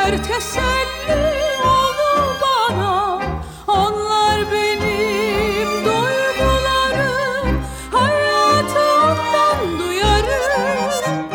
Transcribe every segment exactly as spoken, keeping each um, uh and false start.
Evvel teselli oldu bana, onlar benim duygularım, hayatı ondan duyarım.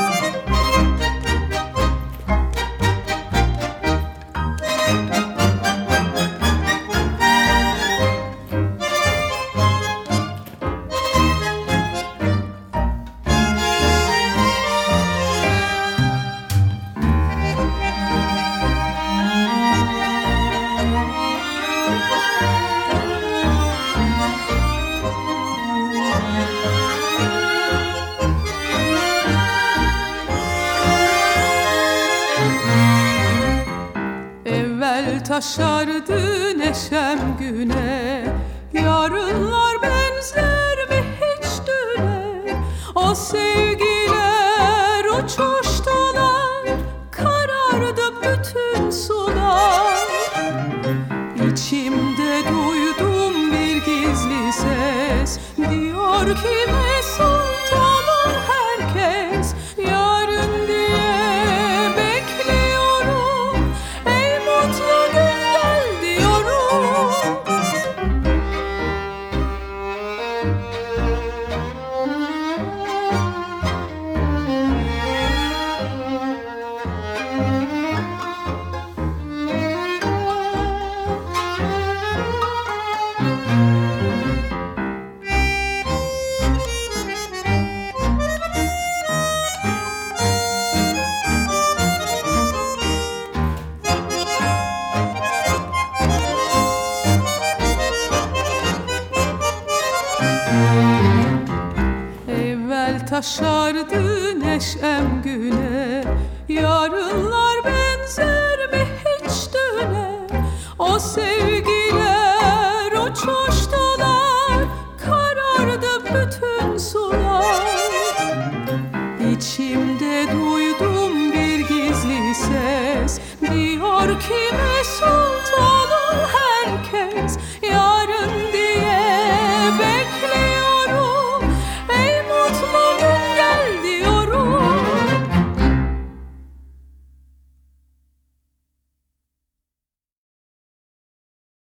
Evvel taşardı neşem güne, yarınlar benzer mi hiç düne? O sevgiler uçuştular, karardı bütün sular. İçimde duydum bir gizli ses, diyor ki mesut olur herkes. Yarın diye bekliyorum, ey mutlu gün gel diyorum. Evvel taşardı neşem güne, yarınlar benzer mi hiç düne? O sevgiler uçuştular, karardı bütün sular. İçimde duydum bir gizli ses, diyor ki mesut olur herkes.